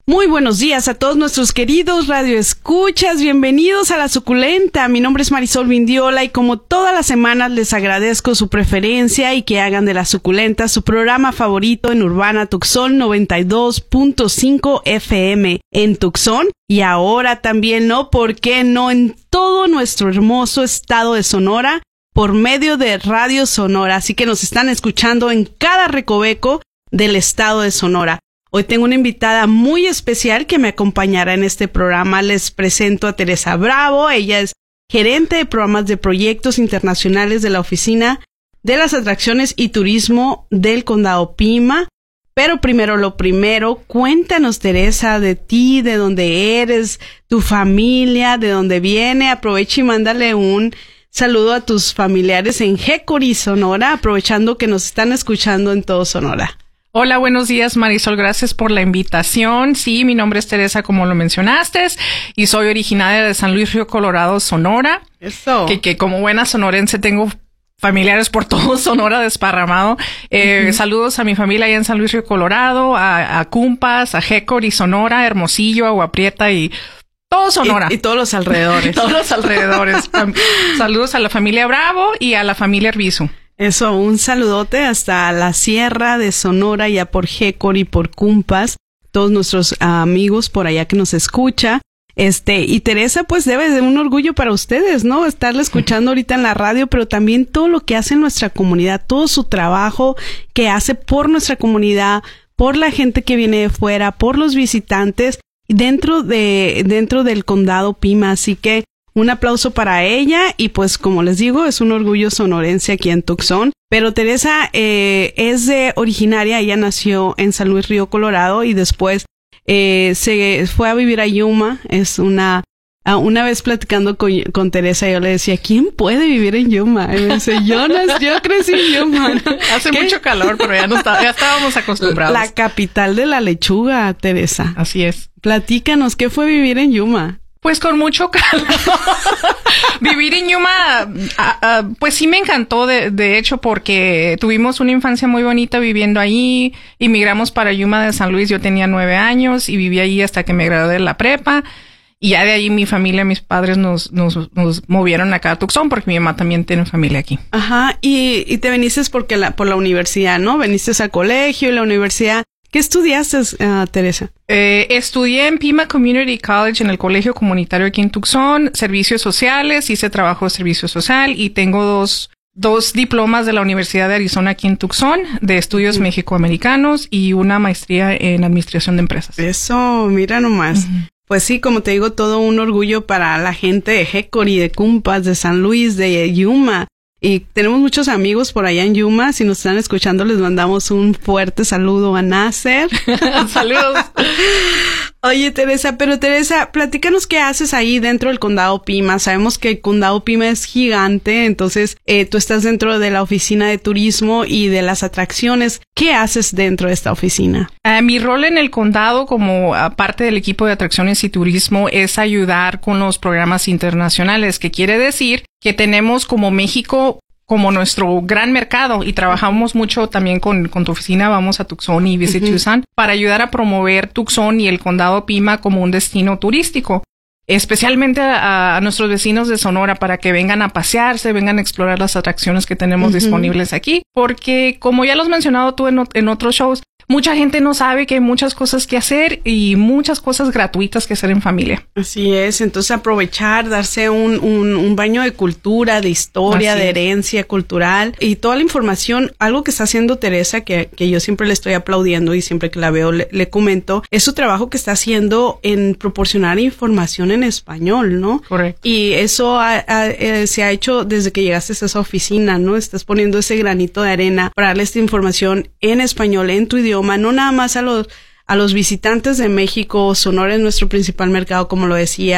Muy buenos días a todos nuestros queridos radioescuchas, bienvenidos a La Suculenta. Mi nombre es Marisol Vindiola y como todas las semanas les agradezco su preferencia y que hagan de La Suculenta su programa favorito en Urbana Tucson 92.5 FM en Tucson y ahora también, ¿por qué no?, en todo nuestro hermoso estado de Sonora por medio de Radio Sonora, así que nos están escuchando en cada recoveco del estado de Sonora. Hoy tengo una invitada muy especial que me acompañará en este programa. Les presento a Teresa Bravo. Ella es gerente de programas de proyectos internacionales de la Oficina de las Atracciones y Turismo del Condado Pima. Pero lo primero, cuéntanos, Teresa, de ti, de dónde eres, tu familia, de dónde viene. Aprovecha y mándale un saludo a tus familiares en Hickory, Sonora, aprovechando que nos están escuchando en todo Sonora. Hola, buenos días, Marisol. Gracias por la invitación. Sí, mi nombre es Teresa, como lo mencionaste, y soy originaria de San Luis Río Colorado, Sonora. Eso. Que como buena sonorense tengo familiares por todo Sonora desparramado. Saludos a mi familia allá en San Luis Río Colorado, a Cumpas, a Hickory, Sonora, Hermosillo, Agua Prieta y todo Sonora. Y todos los alrededores. Todos los alrededores. Saludos a la familia Bravo y a la familia Arbizu. Eso, un saludote hasta la Sierra de Sonora, ya por Hickory, por Cumpas, todos nuestros amigos por allá que nos escucha. Y Teresa, pues debe de un orgullo para ustedes, ¿no? Estarla escuchando ahorita en la radio, pero también todo lo que hace en nuestra comunidad, todo su trabajo que hace por nuestra comunidad, por la gente que viene de fuera, por los visitantes, dentro del condado Pima. Así que un aplauso para ella y pues como les digo, es un orgullo sonorense aquí en Tucson. Pero Teresa es originaria, ella nació en San Luis Río Colorado y después se fue a vivir a Yuma. Es una vez platicando con Teresa, yo le decía, ¿quién puede vivir en Yuma? Y me dice, yo crecí en Yuma. Hace mucho calor, pero ya estábamos acostumbrados. La capital de la lechuga, Teresa. Así es. Platícanos, ¿qué fue vivir en Yuma? Pues con mucho calor. Vivir en Yuma, pues sí me encantó, de hecho, porque tuvimos una infancia muy bonita viviendo ahí. Inmigramos para Yuma de San Luis, yo tenía 9 años y viví ahí hasta que me gradué de la prepa. Y ya de ahí mi familia, mis padres nos movieron acá a Tucson porque mi mamá también tiene familia aquí. Ajá, y te viniste por la universidad, ¿no? Veniste al colegio y la universidad. ¿Qué estudiaste, Teresa? Estudié en Pima Community College en el colegio comunitario aquí en Tucson, servicios sociales, hice trabajo de servicio social y tengo dos diplomas de la Universidad de Arizona aquí en Tucson, de estudios mexicoamericanos y una maestría en administración de empresas. Eso, mira nomás. Pues sí, como te digo, todo un orgullo para la gente de Hickory, de Cumpas, de San Luis, de Yuma. Y tenemos muchos amigos por allá en Yuma. Si nos están escuchando, les mandamos un fuerte saludo a Nasser. Saludos. Oye, Teresa, platícanos qué haces ahí dentro del condado Pima. Sabemos que el condado Pima es gigante, entonces tú estás dentro de la oficina de turismo y de las atracciones. ¿Qué haces dentro de esta oficina? Mi rol en el condado como parte del equipo de atracciones y turismo es ayudar con los programas internacionales, que quiere decir que tenemos como México como nuestro gran mercado y trabajamos mucho también con tu oficina. Vamos a Tucson y Visit Tucson para ayudar a promover Tucson y el condado Pima como un destino turístico, especialmente a nuestros vecinos de Sonora para que vengan a pasearse, vengan a explorar las atracciones que tenemos disponibles aquí, porque como ya lo has mencionado tú en otros shows, mucha gente no sabe que hay muchas cosas que hacer y muchas cosas gratuitas que hacer en familia. Así es, entonces aprovechar, darse un baño de cultura, de historia, de herencia cultural y toda la información. Algo que está haciendo Teresa, que yo siempre le estoy aplaudiendo y siempre que la veo le comento, es su trabajo que está haciendo en proporcionar información en español, ¿no? Correcto. Y eso se ha hecho desde que llegaste a esa oficina, ¿no? Estás poniendo ese granito de arena para darle esta información en español, en tu idioma, no nada más a los visitantes de México. Sonora es nuestro principal mercado, como lo decías.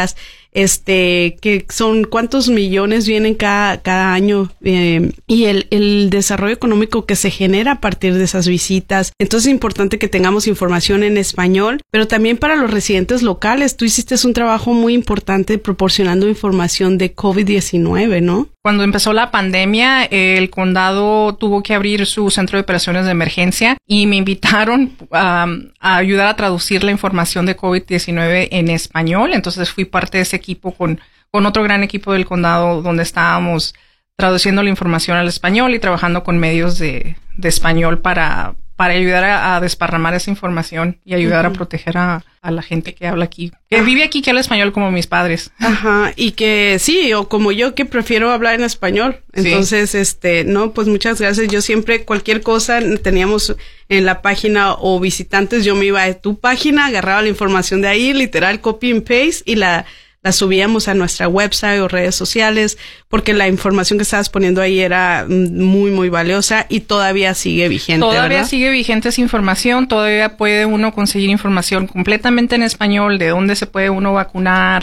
que son cuántos millones vienen cada año, y el desarrollo económico que se genera a partir de esas visitas. Entonces es importante que tengamos información en español, pero también para los residentes locales. Tú hiciste un trabajo muy importante proporcionando información de COVID-19, ¿no? Cuando empezó la pandemia, el condado tuvo que abrir su centro de operaciones de emergencia y me invitaron a ayudar a traducir la información de COVID-19 en español. Entonces fui parte de ese equipo con otro gran equipo del condado donde estábamos traduciendo la información al español y trabajando con medios de español para ayudar a desparramar esa información y ayudar a proteger a la gente que habla aquí, que vive aquí, que habla español como mis padres. Ajá, y que sí, o como yo, que prefiero hablar en español. Entonces, sí. No, pues muchas gracias. Yo siempre, cualquier cosa, teníamos en la página o visitantes, yo me iba a tu página, agarraba la información de ahí, literal, copy and paste, y la subíamos a nuestra website o redes sociales, porque la información que estabas poniendo ahí era muy, muy valiosa y todavía sigue vigente, Todavía ¿verdad? sigue vigente esa información, todavía puede uno conseguir información completamente en español de dónde se puede uno vacunar,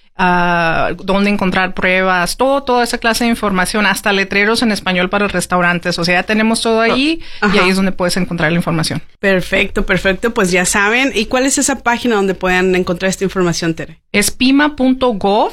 dónde encontrar pruebas, toda esa clase de información, hasta letreros en español para restaurantes. O sea, ya tenemos todo ahí y ahí es donde puedes encontrar la información. Perfecto. Pues ya saben. ¿Y cuál es esa página donde puedan encontrar esta información, Tere? Es pima.gov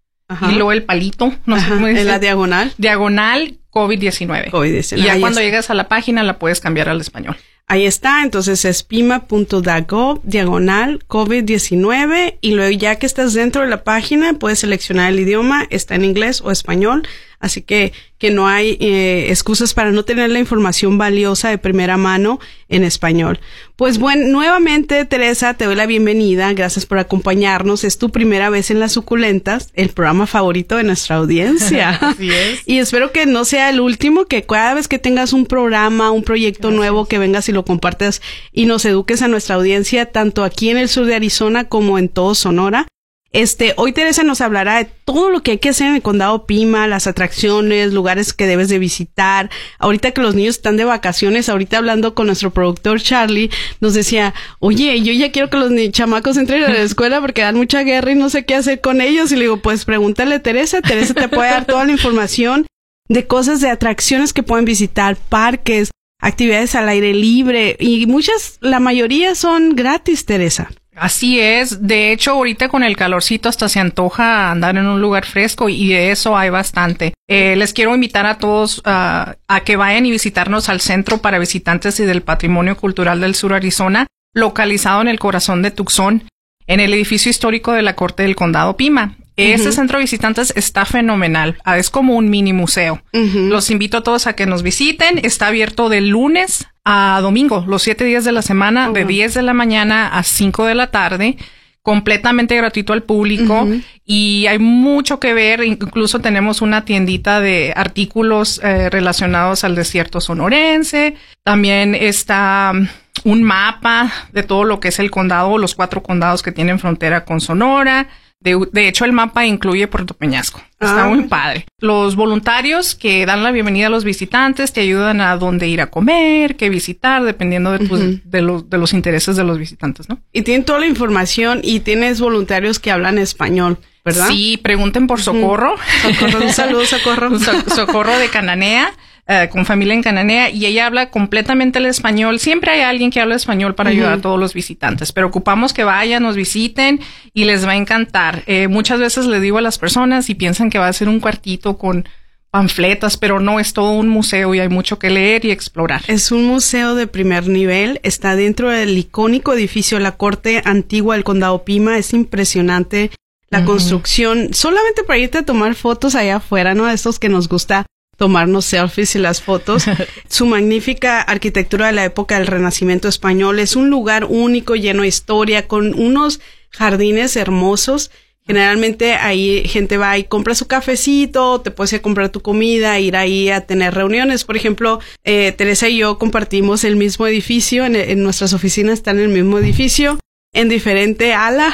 y luego el palito, no sé cómo dice. En la diagonal. Diagonal COVID-19. COVID-19. Y ya ahí cuando llegas a la página la puedes cambiar al español. Ahí está, entonces es pima.gov, diagonal, COVID-19, y luego ya que estás dentro de la página, puedes seleccionar el idioma, está en inglés o español, así que no hay excusas para no tener la información valiosa de primera mano en español. Pues bueno, nuevamente, Teresa, te doy la bienvenida, gracias por acompañarnos, es tu primera vez en Las Suculentas, el programa favorito de nuestra audiencia. Así es. Y espero que no sea el último, que cada vez que tengas un programa, un proyecto nuevo, que vengas y lo compartas y nos eduques a nuestra audiencia, tanto aquí en el sur de Arizona como en todo Sonora. Hoy Teresa nos hablará de todo lo que hay que hacer en el condado Pima, las atracciones, lugares que debes de visitar. Ahorita que los niños están de vacaciones, ahorita hablando con nuestro productor Charlie, nos decía, oye, yo ya quiero que los chamacos entren a la escuela porque dan mucha guerra y no sé qué hacer con ellos. Y le digo, pues pregúntale a Teresa te puede dar toda la información de cosas, de atracciones que pueden visitar, parques, actividades al aire libre, y la mayoría son gratis, Teresa. Así es. De hecho, ahorita con el calorcito hasta se antoja andar en un lugar fresco y de eso hay bastante. Les quiero invitar a todos a que vayan y visitarnos al Centro para Visitantes y del Patrimonio Cultural del Sur Arizona, localizado en el corazón de Tucson, en el edificio histórico de la Corte del Condado Pima. Ese centro de visitantes está fenomenal. Es como un mini museo. Los invito a todos a que nos visiten. Está abierto de lunes a domingo, los 7 días de la semana, de 10 de la mañana a 5 de la tarde, completamente gratuito al público. Y hay mucho que ver. Incluso tenemos una tiendita de artículos relacionados al desierto sonorense. También está un mapa de todo lo que es el condado, los 4 condados que tienen frontera con Sonora. De hecho, el mapa incluye Puerto Peñasco. Está muy padre. Los voluntarios que dan la bienvenida a los visitantes te ayudan a dónde ir a comer, qué visitar, dependiendo de los intereses de los visitantes, ¿no? Y tienen toda la información y tienes voluntarios que hablan español, ¿verdad? Sí, pregunten por Socorro. Socorro, un saludo, Socorro. Socorro de Cananea. Con familia en Cananea, y ella habla completamente el español. Siempre hay alguien que habla español para ayudar a todos los visitantes, pero ocupamos que vayan, nos visiten y les va a encantar. Muchas veces le digo a las personas y piensan que va a ser un cuartito con panfletas, pero no, es todo un museo y hay mucho que leer y explorar. Es un museo de primer nivel, está dentro del icónico edificio de la Corte Antigua del Condado Pima. Es impresionante la construcción, solamente para irte a tomar fotos allá afuera, ¿no? Estos que nos gusta tomarnos selfies y las fotos. Su magnífica arquitectura de la época del Renacimiento español. Es un lugar único, lleno de historia, con unos jardines hermosos. Generalmente ahí gente va y compra su cafecito, te puedes ir a comprar tu comida, ir ahí a tener reuniones. Por ejemplo, Teresa y yo compartimos el mismo edificio, en nuestras oficinas están en el mismo edificio, en diferente ala.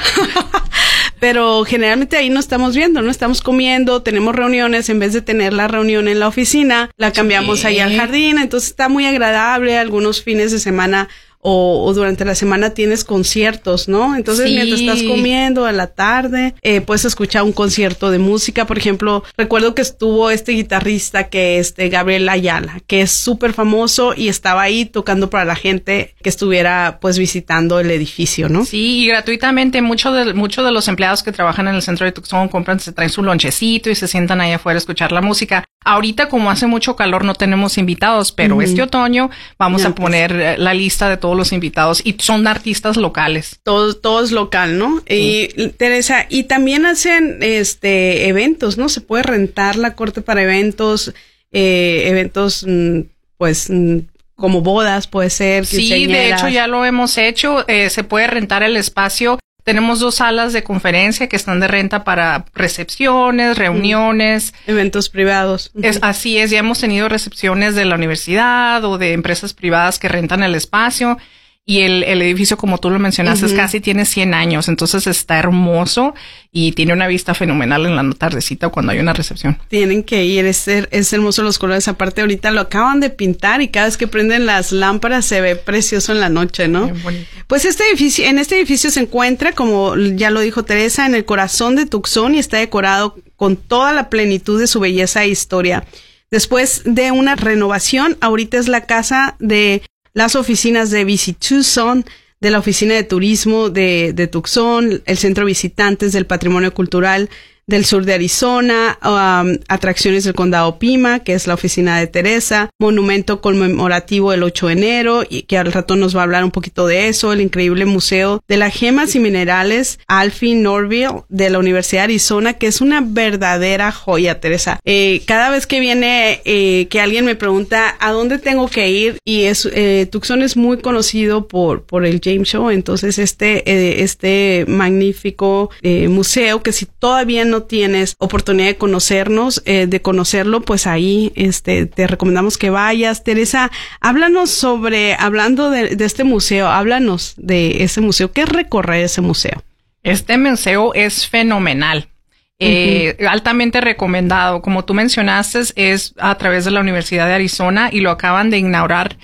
Pero generalmente ahí nos estamos viendo, ¿no? Estamos comiendo, tenemos reuniones, en vez de tener la reunión en la oficina, la cambiamos ahí al jardín, entonces está muy agradable. Algunos fines de semana o durante la semana tienes conciertos, ¿no? Entonces, sí, mientras estás comiendo a la tarde, puedes escuchar un concierto de música. Por ejemplo, recuerdo que estuvo este guitarrista que es Gabriel Ayala, que es súper famoso y estaba ahí tocando para la gente que estuviera pues visitando el edificio, ¿no? Sí, y gratuitamente muchos de los empleados que trabajan en el centro de Tucson se traen su lonchecito y se sientan ahí afuera a escuchar la música. Ahorita, como hace mucho calor, no tenemos invitados, pero este otoño vamos a poner la lista de todos los invitados y son artistas locales. Todo es local, ¿no? Sí. Y Teresa, y también hacen eventos, ¿no? Se puede rentar la corte para eventos, pues como bodas, puede ser. Sí, de hecho ya lo hemos hecho. Se puede rentar el espacio. Tenemos 2 salas de conferencia que están de renta para recepciones, reuniones. Eventos privados. Así es, ya hemos tenido recepciones de la universidad o de empresas privadas que rentan el espacio. Y el edificio, como tú lo mencionaste, casi tiene 100 años. Entonces está hermoso y tiene una vista fenomenal en la tardecita cuando hay una recepción. Tienen que ir, es hermoso los colores. Aparte, ahorita lo acaban de pintar y cada vez que prenden las lámparas se ve precioso en la noche, ¿no? Pues en este edificio se encuentra, como ya lo dijo Teresa, en el corazón de Tucson y está decorado con toda la plenitud de su belleza e historia. Después de una renovación, ahorita es la casa de las oficinas de Visit Tucson, de la Oficina de Turismo de Tucson, el Centro de Visitantes del Patrimonio Cultural del sur de Arizona, atracciones del Condado Pima, que es la oficina de Teresa, monumento conmemorativo del 8 de enero, y que al rato nos va a hablar un poquito de eso, el increíble Museo de las Gemas y Minerales Alfie Norville de la Universidad de Arizona, que es una verdadera joya, Teresa. Cada vez que viene, que alguien me pregunta ¿a dónde tengo que ir? Y Tucson es muy conocido por el James Show, entonces este magnífico museo, que si todavía no tienes oportunidad de conocerlo, pues ahí te recomendamos que vayas. Teresa, hablando de este museo, háblanos de ese museo. ¿Qué es recorrer ese museo? Este museo es fenomenal. Altamente recomendado. Como tú mencionaste, es a través de la Universidad de Arizona y lo acaban de inaugurar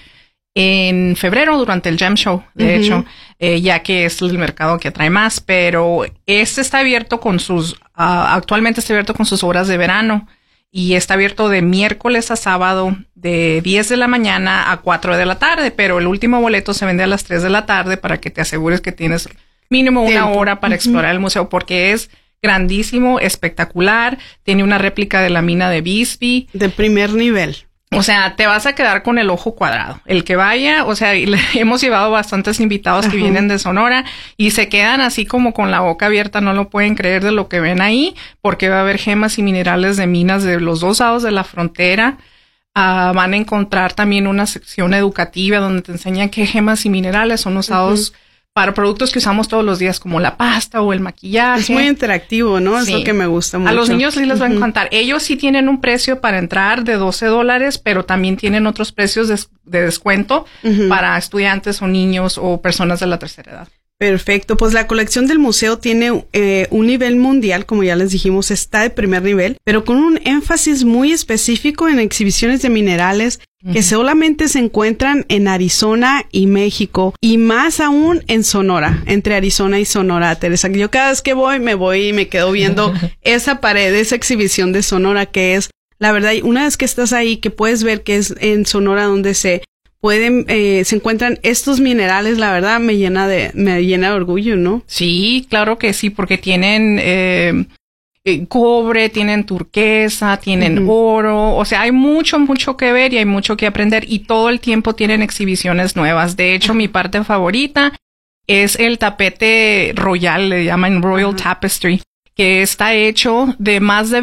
en febrero durante el Gem Show, de hecho, ya que es el mercado que atrae más, pero está abierto actualmente está abierto con sus horas de verano y está abierto de miércoles a sábado de 10 de la mañana a 4 de la tarde, pero el último boleto se vende a las 3 de la tarde para que te asegures que tienes mínimo una hora para explorar el museo, porque es grandísimo, espectacular, tiene una réplica de la mina de Bisbee. De primer nivel. O sea, te vas a quedar con el ojo cuadrado. El que vaya, o sea, hemos llevado bastantes invitados que vienen de Sonora y se quedan así como con la boca abierta, no lo pueden creer de lo que ven ahí, porque va a haber gemas y minerales de minas de los 2 lados de la frontera. Van a encontrar también una sección educativa donde te enseñan qué gemas y minerales son usados para productos que usamos todos los días, como la pasta o el maquillaje. Es muy interactivo, ¿no? Sí. Es lo que me gusta mucho. A los niños sí les va a encantar. Ellos sí tienen un precio para entrar de $12, pero también tienen otros precios de descuento para estudiantes o niños o personas de la tercera edad. Perfecto, pues la colección del museo tiene un nivel mundial, como ya les dijimos, está de primer nivel, pero con un énfasis muy específico en exhibiciones de minerales que solamente se encuentran en Arizona y México, y más aún en Sonora, entre Arizona y Sonora, Teresa. Yo cada vez que me voy y me quedo viendo esa pared, esa exhibición de Sonora, que es, la verdad, una vez que estás ahí, que puedes ver que es en Sonora donde se encuentran estos minerales, la verdad me llena de orgullo, ¿no? Sí, claro que sí, porque tienen cobre, tienen turquesa, tienen oro, o sea, hay mucho que ver y hay mucho que aprender, y todo el tiempo tienen exhibiciones nuevas. De hecho, mi parte favorita es el tapete royal, le llaman Royal Tapestry, que está hecho de más de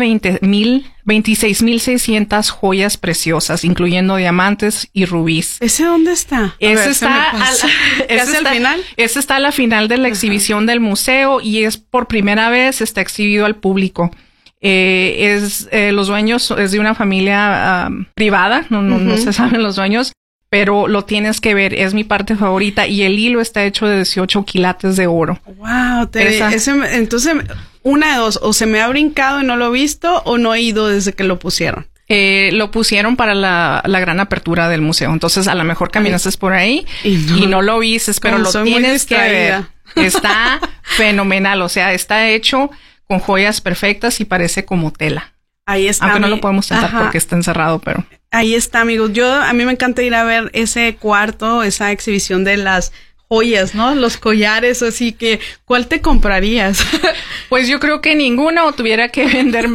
26,600 joyas preciosas, incluyendo diamantes y rubíes. ¿Ese dónde está? Ese está al final. Ese está a la final de la exhibición del museo y es por primera vez está exhibido al público. Los dueños es de una familia privada, no se saben los dueños, pero lo tienes que ver, es mi parte favorita, y el hilo está hecho de 18 quilates de oro. Wow, entonces una de dos, o se me ha brincado y no lo he visto, o no he ido desde que lo pusieron. Lo pusieron para la gran apertura del museo. Entonces, a lo mejor caminaste por ahí y no lo viste, pero lo tienes que ver. Está fenomenal. O sea, está hecho con joyas perfectas y parece como tela. Ahí está. Aunque no lo podemos sentar porque está encerrado, pero... Ahí está, amigos. A mí me encanta ir a ver ese cuarto, esa exhibición de las joyas, ¿no? Los collares, así que, ¿cuál te comprarías? Pues yo creo que ninguno tuviera que vender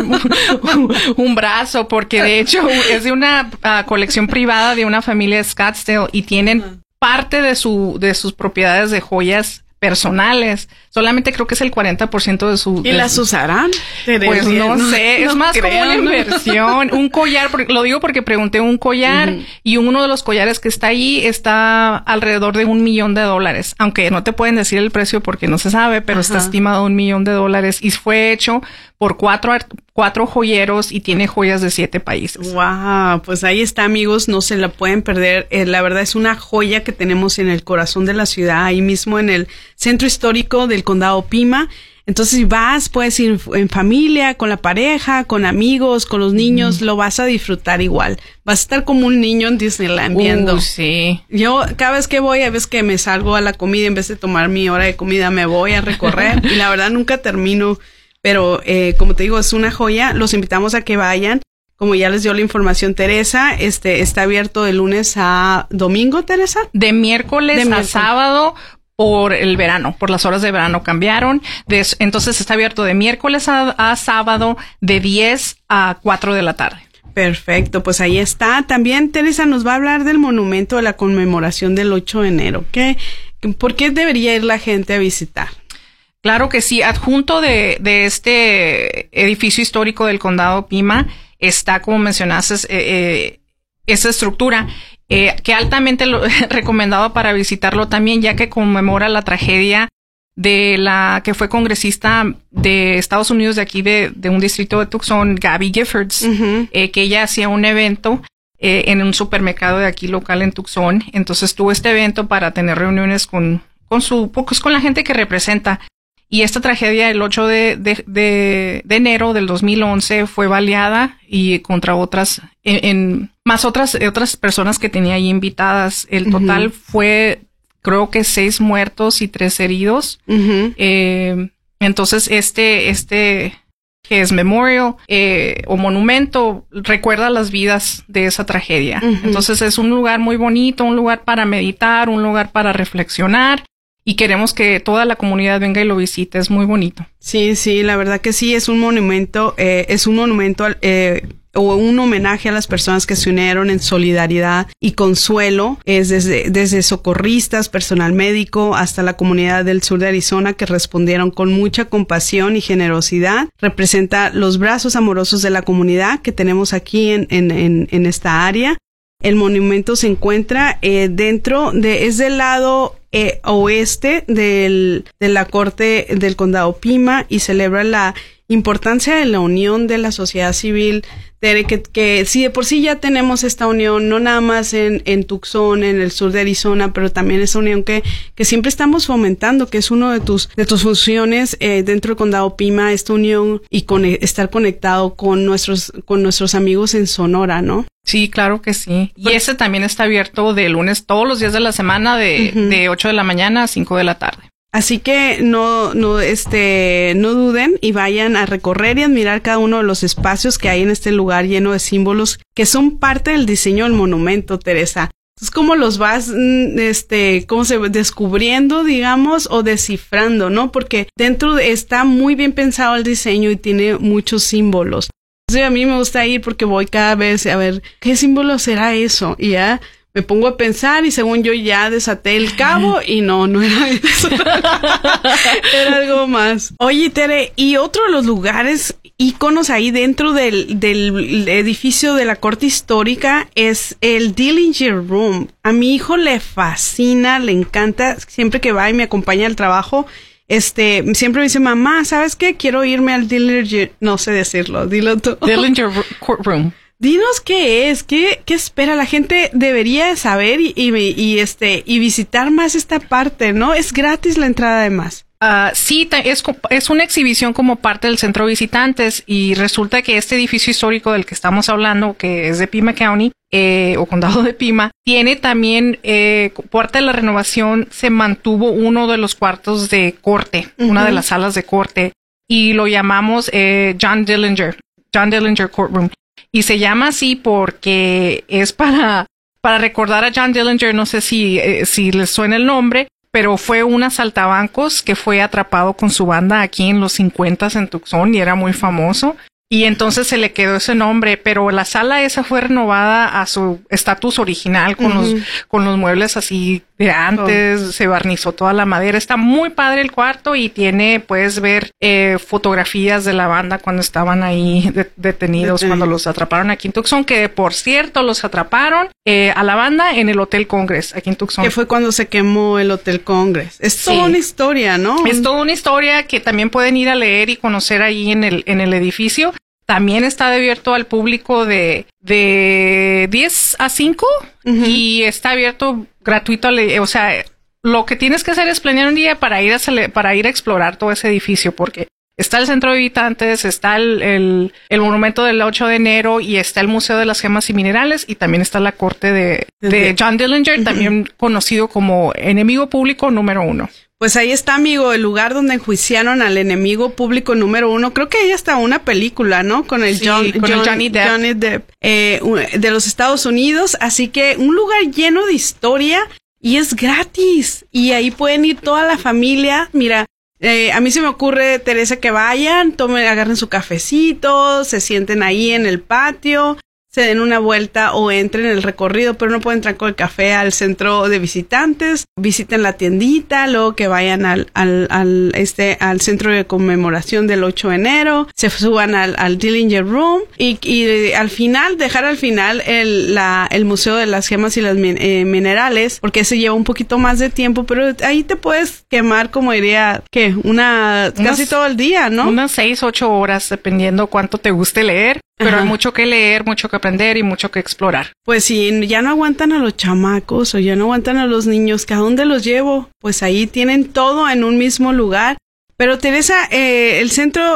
un brazo, porque de hecho es de una colección privada de una familia de Scottsdale y tienen parte de sus propiedades de joyas personales. Solamente creo que es el 40% de su... ¿Y las usarán? Pues no sé, es más como una inversión. Un collar, lo digo porque pregunté un collar y uno de los collares que está ahí está alrededor de $1 millón. Aunque no te pueden decir el precio porque no se sabe, pero está estimado $1 millón y fue hecho por cuatro joyeros y tiene joyas de 7 países. Wow, pues ahí está, amigos, no se la pueden perder. La verdad es una joya que tenemos en el corazón de la ciudad, ahí mismo en el centro histórico del condado Pima. Entonces, si vas, puedes ir en familia, con la pareja, con amigos, con los niños, lo vas a disfrutar igual. Vas a estar como un niño en Disneyland viendo. Sí. Yo, cada vez que voy, a veces que me salgo a la comida, en vez de tomar mi hora de comida, me voy a recorrer. Y la verdad, nunca termino. Pero, como te digo, es una joya. Los invitamos a que vayan. Como ya les dio la información Teresa, está abierto de lunes a domingo, Teresa. De miércoles a sábado. Por el verano, por las horas de verano cambiaron. Entonces está abierto de miércoles a sábado de 10 a 4 de la tarde. Perfecto, pues ahí está. También Teresa nos va a hablar del monumento de la conmemoración del 8 de enero. ¿Por qué debería ir la gente a visitar? Claro que sí. Adjunto de este edificio histórico del condado Pima está, como mencionaste, esa estructura. Que altamente recomendado para visitarlo también, ya que conmemora la tragedia de la que fue congresista de Estados Unidos de aquí de un distrito de Tucson, Gabby Giffords, que ella hacía un evento en un supermercado de aquí local en Tucson. Entonces tuvo este evento para tener reuniones con la gente que representa. Y esta tragedia, el 8 de enero del 2011, fue baleada y contra otras personas que tenía ahí invitadas. El total fue, creo que 6 muertos y 3 heridos. Entonces, que es memorial o monumento, recuerda las vidas de esa tragedia. Entonces, es un lugar muy bonito, un lugar para meditar, un lugar para reflexionar. Y queremos que toda la comunidad venga y lo visite. Es muy bonito. Sí, la verdad que sí. Es un monumento, o un homenaje a las personas que se unieron en solidaridad y consuelo. Es desde socorristas, personal médico, hasta la comunidad del sur de Arizona que respondieron con mucha compasión y generosidad. Representa los brazos amorosos de la comunidad que tenemos aquí en esta área. El monumento se encuentra es del lado oeste de la corte del condado Pima y celebra la importancia de la unión de la sociedad civil, que si de por sí ya tenemos esta unión, no nada más en Tucson, en el sur de Arizona, pero también esa unión que siempre estamos fomentando, que es uno de tus funciones dentro del condado Pima, esta unión y estar conectado con nuestros amigos en Sonora, ¿no? Sí, claro que sí. Y ese también está abierto de lunes todos los días de la semana de 8 de la mañana a 5 de la tarde. Así que no duden y vayan a recorrer y admirar cada uno de los espacios que hay en este lugar lleno de símbolos que son parte del diseño del monumento, Teresa. Es como los vas, descubriendo, digamos, o descifrando, ¿no? Porque dentro está muy bien pensado el diseño y tiene muchos símbolos. Entonces, a mí me gusta ir porque voy cada vez a ver qué símbolo será eso y ya me pongo a pensar y según yo ya desaté el cabo y no era eso. Era algo más. Oye, Tere, y otro de los lugares íconos ahí dentro del edificio de la corte histórica es el Dillinger Room. A mi hijo le fascina, le encanta, siempre que va y me acompaña al trabajo. Siempre me dice, mamá, ¿sabes qué? Quiero irme al Dillinger, no sé decirlo, dilo tú. Dillinger Courtroom. Dinos qué es, qué espera. La gente debería saber y visitar más esta parte, ¿no? Es gratis la entrada además. Sí, es una exhibición como parte del centro de visitantes y resulta que este edificio histórico del que estamos hablando, que es de Pima County, o condado de Pima, tiene también, parte de la renovación, se mantuvo uno de los cuartos de corte, una de las salas de corte, y lo llamamos John Dillinger Courtroom. Y se llama así porque es para recordar a John Dillinger, no sé si les suena el nombre, pero fue un asaltabancos que fue atrapado con su banda aquí en los 50s en Tucson y era muy famoso. Y entonces se le quedó ese nombre, pero la sala esa fue renovada a su estatus original con los muebles así de antes, se barnizó toda la madera. Está muy padre el cuarto y puedes ver fotografías de la banda cuando estaban ahí detenidos, cuando los atraparon aquí en Tucson, que por cierto los atraparon a la banda en el Hotel Congress aquí en Tucson. Que fue cuando se quemó el Hotel Congress. Es toda una historia, ¿no? Es toda una historia que también pueden ir a leer y conocer ahí en el edificio. También está abierto al público de 10 a 5 y está abierto gratuito. O sea, lo que tienes que hacer es planear un día para ir a explorar todo ese edificio, porque está el centro de visitantes, está el monumento del 8 de enero y está el Museo de las Gemas y Minerales y también está la corte de John Dillinger, también conocido como enemigo público número 1. Pues ahí está, amigo, el lugar donde enjuiciaron al enemigo público número 1. Creo que hay hasta una película, ¿no? Con el Johnny Depp de los Estados Unidos. Así que un lugar lleno de historia y es gratis. Y ahí pueden ir toda la familia. Mira, a mí se me ocurre, Teresa, que vayan, agarren su cafecito, se sienten ahí en el patio, se den una vuelta o entren en el recorrido, pero no pueden entrar con el café al centro de visitantes, visiten la tiendita, luego que vayan al centro de conmemoración del 8 de enero, se suban al Dillinger Room y al final, dejar al final el Museo de las Gemas y las Minerales, porque ese lleva un poquito más de tiempo, pero ahí te puedes quemar, como diría, casi todo el día, ¿no? Unas 6-8 horas, dependiendo cuánto te guste leer. Pero hay mucho que leer, mucho que aprender y mucho que explorar. Pues si ya no aguantan a los chamacos o ya no aguantan a los niños, ¿que a dónde los llevo? Pues ahí tienen todo en un mismo lugar. Pero Teresa, el centro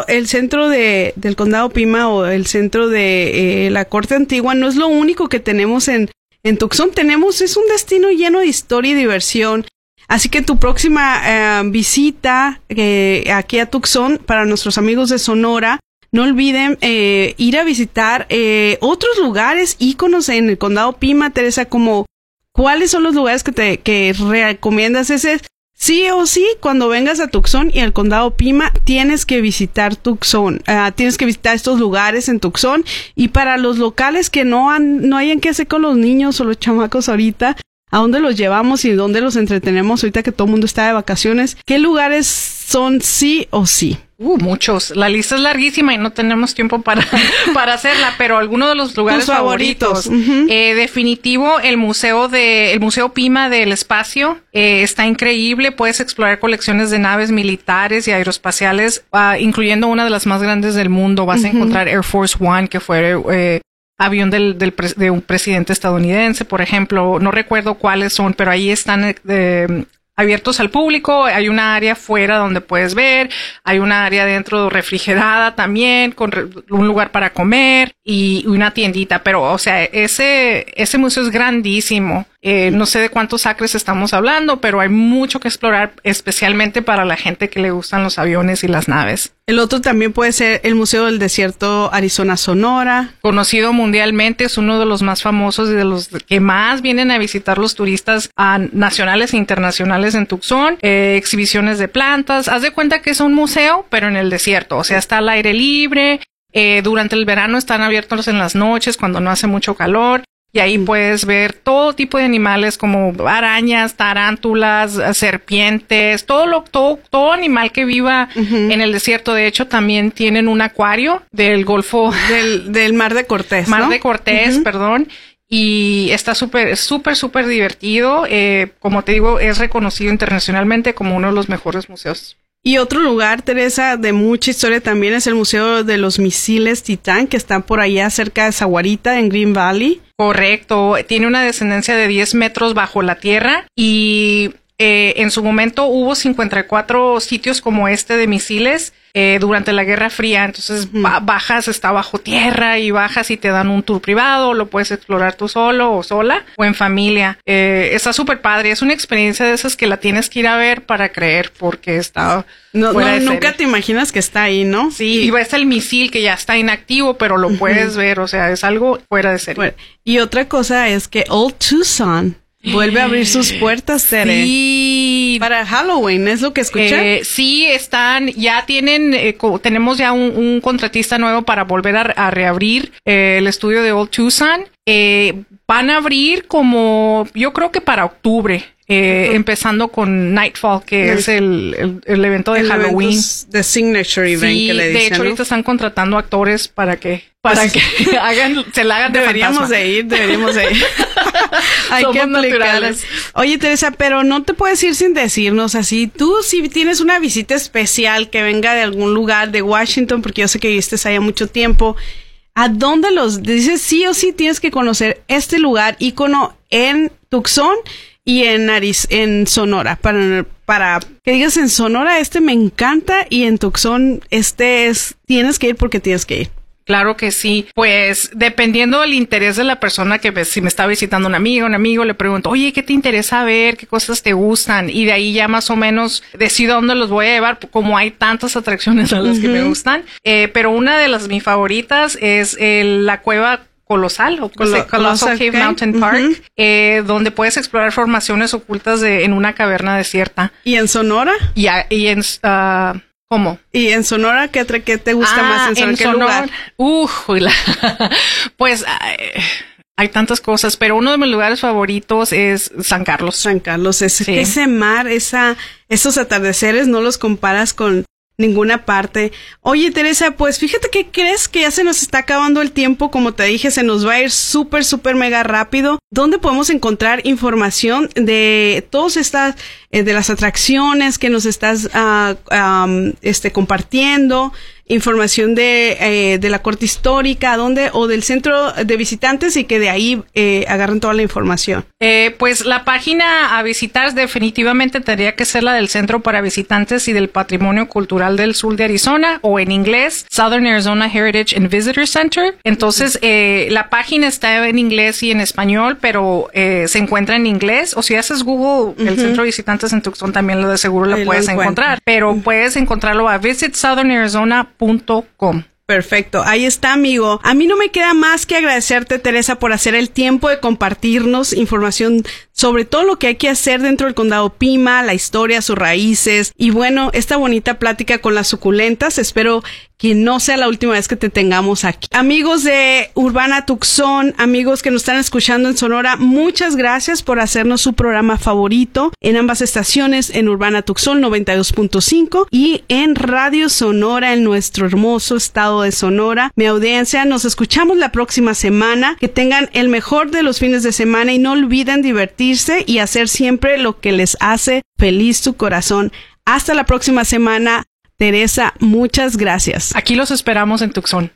del condado Pima o el centro de la corte antigua no es lo único que tenemos en Tucson. Es un destino lleno de historia y diversión. Así que tu próxima visita aquí a Tucson, para nuestros amigos de Sonora, no olviden ir a visitar otros lugares íconos en el condado Pima, Teresa, como ¿cuáles son los lugares que recomiendas? Sí o sí, cuando vengas a Tucson y al condado Pima, tienes que visitar Tucson, tienes que visitar estos lugares en Tucson. Y para los locales que no hayan qué hacer con los niños o los chamacos ahorita, ¿a dónde los llevamos y dónde los entretenemos ahorita que todo el mundo está de vacaciones? ¿Qué lugares son sí o sí? Muchos. La lista es larguísima y no tenemos tiempo para hacerla, pero algunos de los lugares favoritos. Definitivo, el Museo Pima del Espacio está increíble. Puedes explorar colecciones de naves militares y aeroespaciales, incluyendo una de las más grandes del mundo. Vas a encontrar Air Force One, que fue avión de un presidente estadounidense, por ejemplo. No recuerdo cuáles son, pero ahí están abiertos al público. Hay una área fuera donde puedes ver, hay una área dentro refrigerada también, con un lugar para comer y una tiendita. Pero, o sea, ese museo es grandísimo. No sé de cuántos acres estamos hablando, pero hay mucho que explorar, especialmente para la gente que le gustan los aviones y las naves. El otro también puede ser el Museo del Desierto Arizona Sonora. Conocido mundialmente, es uno de los más famosos y de los que más vienen a visitar los turistas nacionales e internacionales en Tucson. Exhibiciones de plantas. Haz de cuenta que es un museo, pero en el desierto. O sea, está al aire libre. Durante el verano están abiertos en las noches cuando no hace mucho calor. Y ahí puedes ver todo tipo de animales como arañas, tarántulas, serpientes, todo animal que viva en el desierto. De hecho, también tienen un acuario del Golfo del Mar de Cortés. Mar de Cortés, perdón. Y está súper divertido. Como te digo, es reconocido internacionalmente como uno de los mejores museos. Y otro lugar, Teresa, de mucha historia también es el Museo de los Misiles Titán, que está por allá cerca de Sahuarita, en Green Valley. Correcto. Tiene una descendencia de 10 metros bajo la tierra y En su momento hubo 54 sitios como este de misiles durante la Guerra Fría. Entonces bajas, está bajo tierra y bajas y te dan un tour privado. Lo puedes explorar tú solo o sola o en familia. Está súper padre. Es una experiencia de esas que la tienes que ir a ver para creer, porque está fuera de nunca serie. te imaginas que está ahí, ¿no? Sí, y ves el misil que ya está inactivo, pero lo puedes ver. O sea, es algo fuera de serie. Bueno, y otra cosa es que Old Tucson vuelve a abrir sus puertas, Tere. Sí. Para Halloween, ¿es lo que escuché? Sí, tenemos ya un contratista nuevo para volver a reabrir el estudio de Old Tucson. Van a abrir como, yo creo que para octubre. Empezando con Nightfall, que es el evento de Halloween. The Signature Event, sí, que le dicen, de hecho, ¿no? ahorita están contratando actores para que se la hagan de deberíamos fantasma. deberíamos de ir. Hay Somos que aplicarlas. naturales. Oye, Teresa, pero no te puedes ir sin decirnos así. Tú, si tienes una visita especial que venga de algún lugar de Washington, porque yo sé que viviste allá mucho tiempo, ¿a dónde los dices sí o sí tienes que conocer este lugar ícono en Tucson y en Sonora? Para que digas, en Sonora me encanta y en Tucson tienes que ir porque tienes que ir. Claro que sí. Pues dependiendo del interés de la persona si me está visitando un amigo, le pregunto, oye, ¿qué te interesa ver? ¿Qué cosas te gustan? Y de ahí ya más o menos decido dónde los voy a llevar, como hay tantas atracciones a las que me gustan. Pero una de mis favoritas es la cueva Colosal o Colossal Cave Mountain Park, donde puedes explorar formaciones ocultas en una caverna desierta. ¿Y en Sonora? Y en ¿cómo? ¿Y en Sonora qué te gusta más? ¿En ¿Qué lugar? Pues hay tantas cosas, pero uno de mis lugares favoritos es San Carlos. San Carlos, Sí. ese mar, esos atardeceres no los comparas con ninguna parte. Oye, Teresa, pues fíjate que crees que ya se nos está acabando el tiempo. Como te dije, se nos va a ir súper, súper mega rápido. ¿Dónde podemos encontrar información de todas estas, de las atracciones que nos estás compartiendo? Información de la corte histórica, o del centro de visitantes, y que de ahí agarren toda la información. Pues la página a visitar definitivamente tendría que ser la del Centro para Visitantes y del Patrimonio Cultural del Sur de Arizona, o en inglés Southern Arizona Heritage and Visitor Center. Entonces la página está en inglés y en español, pero se encuentra en inglés, o si haces Google el Centro de Visitantes en Tucson, también lo de seguro lo puedes encontrar, pero puedes encontrarlo a visitsouthern.arizona.com. Perfecto, ahí está, amigo. A mí no me queda más que agradecerte, Teresa, por hacer el tiempo de compartirnos información sobre todo lo que hay que hacer dentro del condado Pima, la historia, sus raíces, y bueno, esta bonita plática con las suculentas. Espero que no sea la última vez que te tengamos aquí. Amigos de Urbana Tucson, amigos que nos están escuchando en Sonora, muchas gracias por hacernos su programa favorito en ambas estaciones, en Urbana Tucson 92.5 y en Radio Sonora en nuestro hermoso estado de Sonora. Mi audiencia, nos escuchamos la próxima semana. Que tengan el mejor de los fines de semana y no olviden divertirse y hacer siempre lo que les hace feliz su corazón. Hasta la próxima semana. Teresa, muchas gracias. Aquí los esperamos en Tucson.